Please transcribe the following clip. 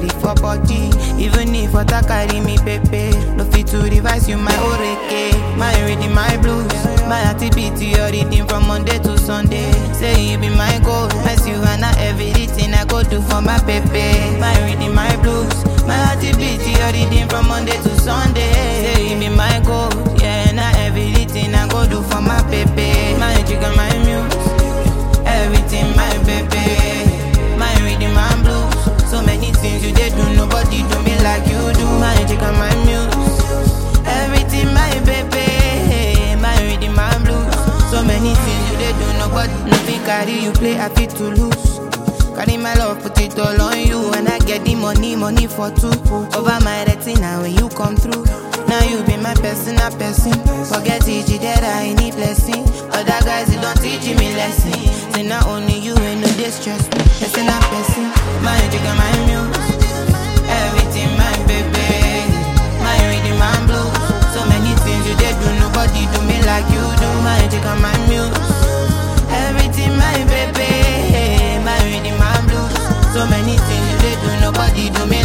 carry for body. Even if water carry me pepe, no fit to revise you my oreke. My reading my blues, my activity your reading from Monday to Sunday. Say you be my goal, mess you and everything I go do for my pepe. My reading my blues, my activity your reading from Monday to Sunday. Say you be my goal, yeah, and everything I go do for my pepe. My chicken, my muse, everything my baby. My reading my blues, so many things you did do, nobody do me like you do. My chicken, my muse, everything my baby. My reading my blues, so many things you did do, nobody. Nothing carry you play, I fit to lose. Carry my love, put it all on you. And I get the money for two. Over my retina when you come through. Now you be my personal person. Forget it, that I need blessing. Other guys, they don't teach me lesson. Say not only you ain't no distress me. Person a person, my chicken, my muse. Everything my baby. My reading, my blues. So many things you did do, nobody do me like you do. My chicken, my muse. Everything my baby. My reading, my blues. So many things you did do, nobody do me